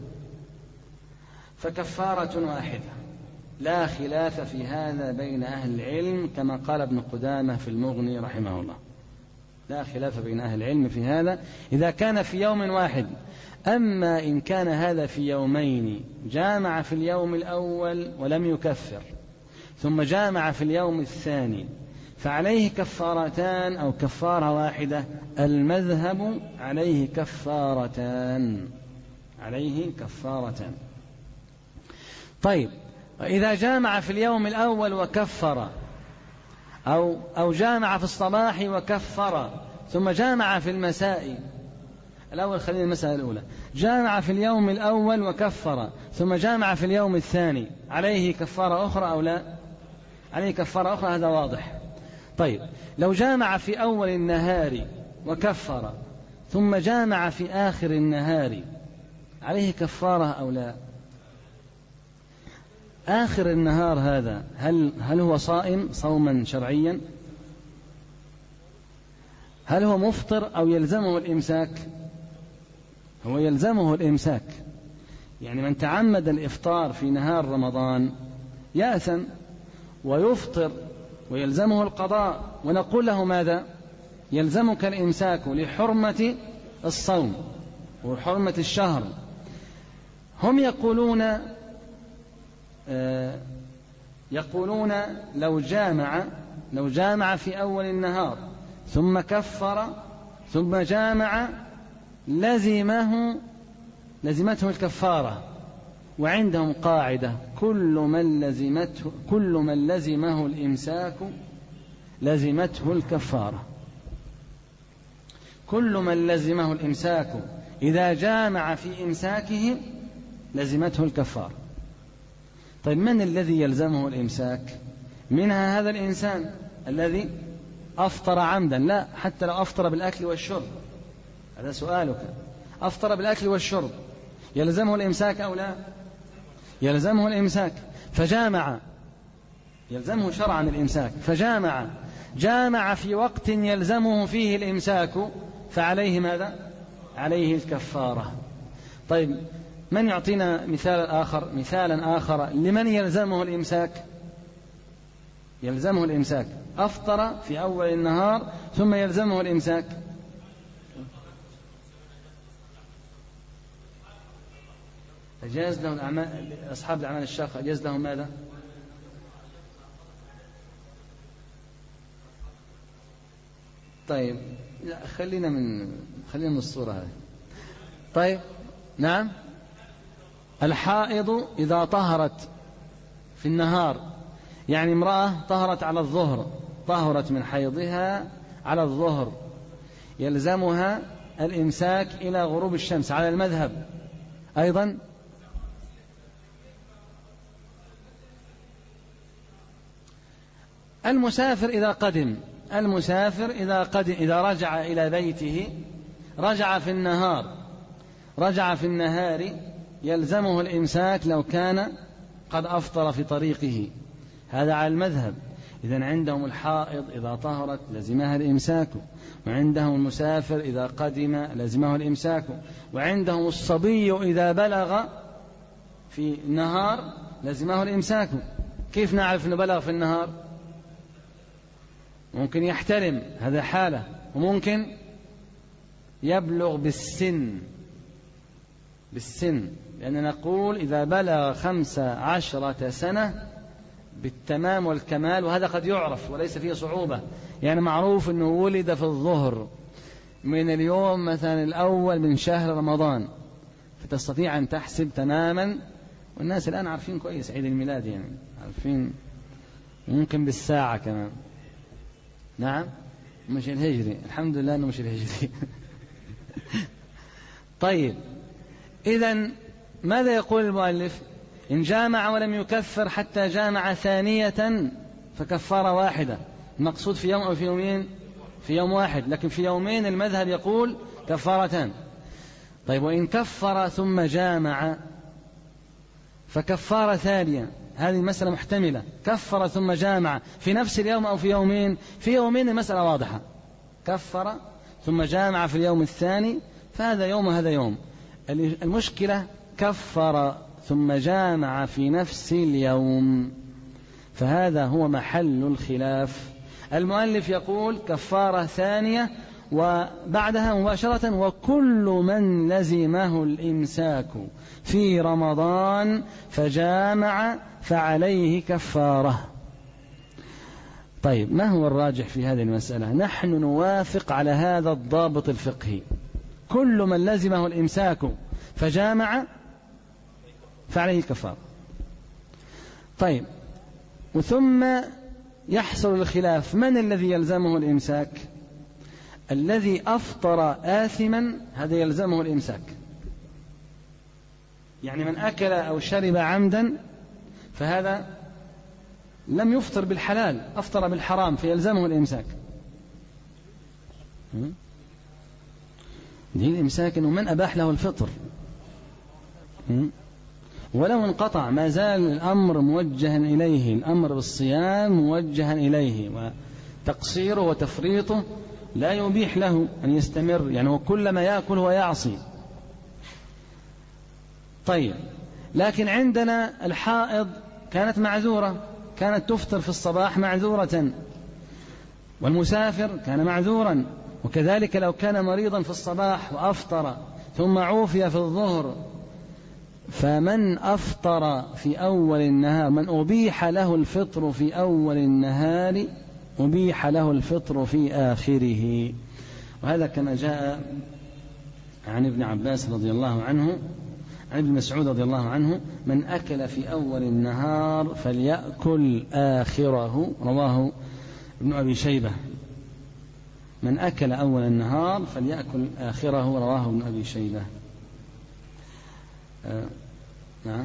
فكفارة واحدة، لا خلاف في هذا بين أهل العلم، كما قال ابن قدامة في المغني رحمه الله، لا خلاف بين أهل العلم في هذا إذا كان في يوم واحد. أما إن كان هذا في يومين، جامع في اليوم الأول ولم يكفر ثم جامع في اليوم الثاني، فعليه كفارتان أو كفارة واحدة. المذهب عليه كفارتان عليه كفارتان طيب، إذا جامع في اليوم الأول وكفر، أو, أو جامع في الصباح وكفر ثم جامع في المساء، الأول خلينا المسألة الأولى، جامع في اليوم الأول وكفر ثم جامع في اليوم الثاني، عليه كفارة أخرى أو لا؟ عليه كفارة أخرى، هذا واضح. طيب، لو جامع في أول النهار وكفر ثم جامع في آخر النهار، عليه كفارة أو لا؟ آخر النهار هذا هل, هل هو صائم صوما شرعيا؟ هل هو مفطر أو يلزمه الإمساك؟ هو يلزمه الإمساك، يعني من تعمد الإفطار في نهار رمضان يأثم ويفطر ويلزمه القضاء، ونقول له ماذا؟ يلزمك الإمساك لحرمة الصوم وحرمة الشهر. هم يقولون آه يقولون لو جامع لو جامع في أول النهار ثم كفر ثم جامع لزمه لزمته الكفارة. وعندهم قاعدة: كل من لزمته كل من لزمه الإمساك لزمته الكفارة. كل من لزمه الإمساك إذا جامع في إمساكه لزمته الكفارة. طيب، من الذي يلزمه الإمساك؟ منها هذا الإنسان الذي أفطر عمدا، لا، حتى لو أفطر بالأكل والشرب، هذا سؤالك، أفطر بالأكل والشرب يلزمه الإمساك أو لا؟ يلزمه الإمساك، فجامع، يلزمه شرعا الإمساك، فجامع جامع في وقت يلزمه فيه الإمساك، فعليه ماذا؟ عليه الكفارة. طيب، من يعطينا مثال آخر مثالا آخر لمن يلزمه الإمساك؟ يلزمه الإمساك، أفطر في أول النهار ثم يلزمه الإمساك. أجاز له الأعمال، أصحاب الأعمال الشاقة أجاز لهم ماذا؟ طيب، لا، خلينا من خلينا من الصورة هذه. طيب، نعم، الحائض إذا طهرت في النهار، يعني امرأة طهرت على الظهر، طهرت من حيضها على الظهر، يلزمها الإمساك إلى غروب الشمس على المذهب أيضا. المسافر إذا قدم المسافر إذا قدم إذا رجع إلى بيته، رجع في النهار رجع في النهار يلزمه الإمساك لو كان قد أفطر في طريقه. هذا على المذهب. إذن عندهم الحائض إذا طهرت لزمها الإمساك، وعندهم المسافر إذا قدم لزمه الإمساك، وعندهم الصبي إذا بلغ في النهار لزمه الإمساك. كيف نعرف أنه بلغ في النهار؟ ممكن يحترم، هذا حالة، وممكن يبلغ بالسن بالسن لأننا نقول إذا بلغ خمس عشرة سنة بالتمام والكمال، وهذا قد يعرف وليس فيه صعوبة. يعني معروف أنه ولد في الظهر من اليوم مثلا الأول من شهر رمضان، فتستطيع أن تحسب تماما. والناس الآن عارفين كويس عيد الميلاد، يعني عارفين ممكن بالساعة كمان. نعم، مش الهجري، الحمد لله أنه مش الهجري. طيب، إذن ماذا يقول المؤلف؟ إن جامع ولم يكفر حتى جامع ثانية فكفارة واحدة. المقصود في يوم أو في يومين؟ في يوم واحد، لكن في يومين المذهب يقول كفارتان. طيب، وإن كفر ثم جامع فكفارة ثانية. هذه مسألة محتملة، كفر ثم جامع في نفس اليوم أو في يومين. في يومين المسألة واضحة، كفر ثم جامع في اليوم الثاني، فهذا يوم وهذا يوم. المشكلة كفر ثم جامع في نفس اليوم، فهذا هو محل الخلاف. المؤلف يقول كفارة ثانية وبعدها مباشرة: وكل من لزمه الإمساك في رمضان فجامع فعليه كفارة. طيب، ما هو الراجح في هذه المسألة؟ نحن نوافق على هذا الضابط الفقهي: كل من لزمه الإمساك فجامع فعليه كفارة. طيب، وثم يحصل الخلاف: من الذي يلزمه الإمساك؟ الذي أفطر آثما هذا يلزمه الإمساك، يعني من أكل أو شرب عمدا فهذا لم يفطر بالحلال، أفطر بالحرام، فيلزمه الإمساك. دي الإمساك إنه من أباح له الفطر، ولو انقطع ما زال الأمر موجها إليه، الأمر بالصيام موجها إليه، وتقصيره وتفريطه لا يبيح له أن يستمر، يعني وكلما يأكل ويعصي. طيب، لكن عندنا الحائض كانت معذورة، كانت تفطر في الصباح معذورة، والمسافر كان معذورا، وكذلك لو كان مريضا في الصباح وأفطر ثم عوفي في الظهر. فمن أفطر في أول النهار، من أبيح له الفطر في أول النهار أبيح له الفطر في آخره. وهذا كما جاء عن ابن عباس رضي الله عنه، عن ابن مسعود رضي الله عنه: من أكل في أول النهار فليأكل آخره، رواه ابن أبي شيبة. من أكل أول النهار فليأكل آخره، رواه ابن أبي شيبة. آه. نعم.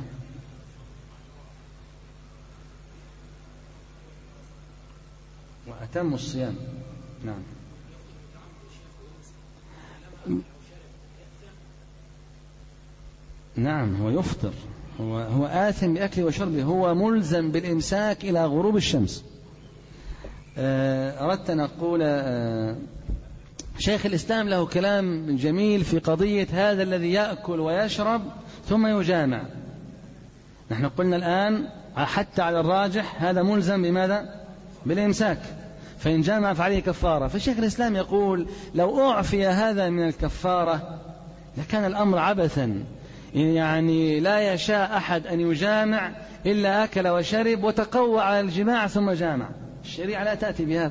وأتم الصيام. نعم. نعم، هو يفطر، هو, هو آثم بأكله وشربه، هو ملزم بالإمساك إلى غروب الشمس. أردت أن أقول شيخ الإسلام له كلام جميل في قضية هذا الذي يأكل ويشرب ثم يجامع. نحن قلنا الآن حتى على الراجح هذا ملزم بماذا؟ بالإمساك، فإن جامع فعليه كفارة. فشيخ الإسلام يقول لو أعفي هذا من الكفارة لكان الأمر عبثا، يعني لا يشاء أحد أن يجامع إلا أكل وشرب وتقوى على الجماع ثم جامع. الشريعة لا تأتي بهذا،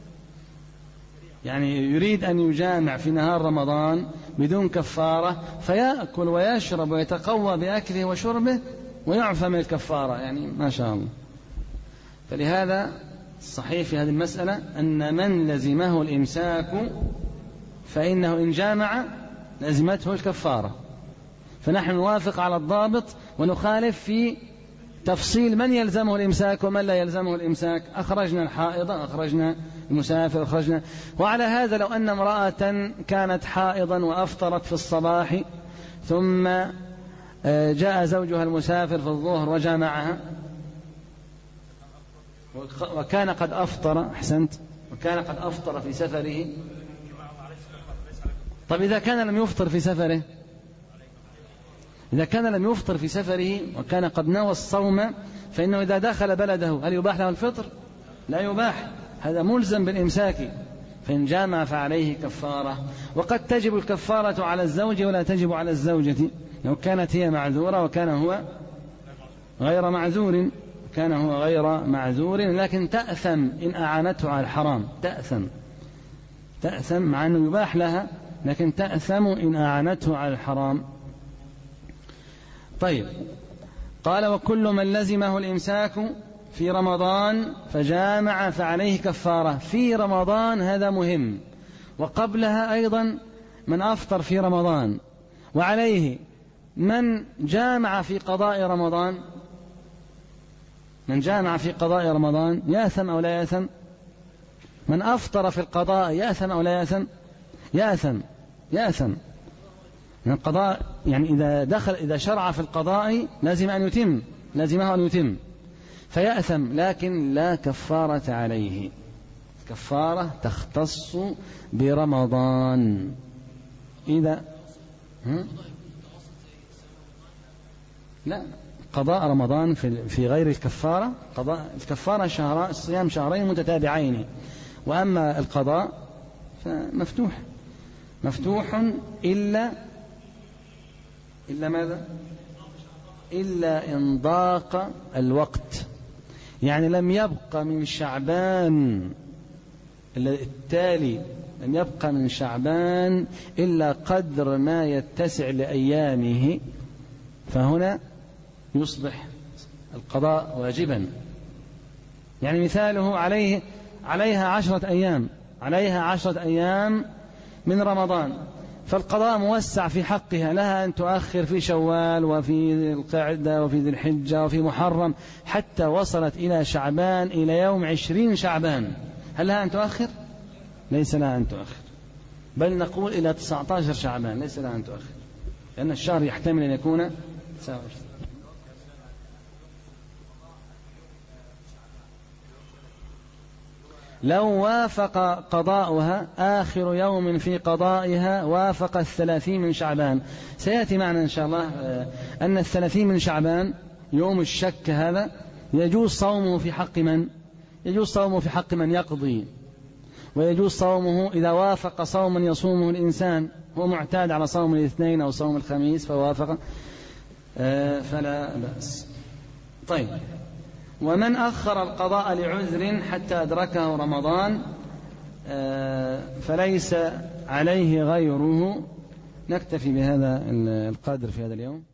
يعني يريد أن يجامع في نهار رمضان بدون كفارة فيأكل ويشرب ويتقوى بأكله وشربه ويعفى من الكفارة، يعني ما شاء الله. فلهذا الصحيح في هذه المسألة أن من لزمه الإمساك فإنه إن جامع لزمته الكفارة. فنحن نوافق على الضابط ونخالف في تفصيل من يلزمه الإمساك ومن لا يلزمه الإمساك. أخرجنا الحائضة، أخرجنا المسافر، أخرجنا. وعلى هذا لو أن امرأة كانت حائضا وأفطرت في الصباح ثم جاء زوجها المسافر في الظهر وجامعها، وكان قد أفطر، أحسنت، وكان قد أفطر في سفره. طب إذا كان لم يفطر في سفره، إذا كان لم يفطر في سفره وكان قد نوى الصوم، فإنه إذا دخل بلده هل يباح له الفطر؟ لا يباح، هذا ملزم بالإمساك. فإن جامع فعليه كفارة. وقد تجب الكفارة على الزوج ولا تجب على الزوجة، لو كانت هي معذورة وكان هو غير معذور، كان هو غير معذور، لكن تأثم إن أعانته على الحرام، تأثم تأثم مع أنه يباح لها، لكن تأثم إن أعانته على الحرام. طيب، قال وكل من لزمه الإمساك في رمضان فجامع فعليه كفارة. في رمضان هذا مهم، وقبلها أيضا من أفطر في رمضان. وعليه من جامع في قضاء رمضان، من جامع في قضاء رمضان يأثم أو لا يأثم؟ من أفطر في القضاء يأثم أو لا يأثم؟ يأثم يأثم من القضاء، يعني إذا دخل إذا شرع في القضاء لازم أن يتم، لازمه أن يتم، فيأثم، لكن لا كفارة عليه. كفارة تختص برمضان. إذا هم؟ لا، قضاء رمضان في في غير الكفارة، قضاء الكفارة شهر صيام شهرين متتابعين، وأما القضاء فمفتوح مفتوح إلا إلا ماذا؟ إلا إن ضاق الوقت، يعني لم يبق من شعبان التالي، لم يبق من شعبان إلا قدر ما يتسع لأيامه، فهنا يصبح القضاء واجبا. يعني مثاله عليه عليها عشرة أيام عليها عشرة أيام من رمضان، فالقضاء موسع في حقها، لها أن تؤخر في شوال وفي القعدة وفي ذي الحجة وفي محرم حتى وصلت إلى شعبان، إلى يوم عشرين شعبان، هل لها أن تؤخر؟ ليس لها أن تؤخر، بل نقول إلى تسعة عشر شعبان ليس لها أن تؤخر، لأن الشهر يحتمل أن يكون تسعة عشر. لو وافق قضاؤها آخر يوم في قضائها وافق الثلاثين من شعبان، سيأتي معنا إن شاء الله أن الثلاثين من شعبان يوم الشك هذا يجوز صومه في حق من؟ يجوز صومه في حق من يقضي، ويجوز صومه إذا وافق صوما يصومه الإنسان، هو معتاد على صوم الاثنين أو صوم الخميس فوافق فلا بأس. طيب، ومن أخر القضاء لعذر حتى أدركه رمضان فليس عليه غيره. نكتفي بهذا القدر في هذا اليوم.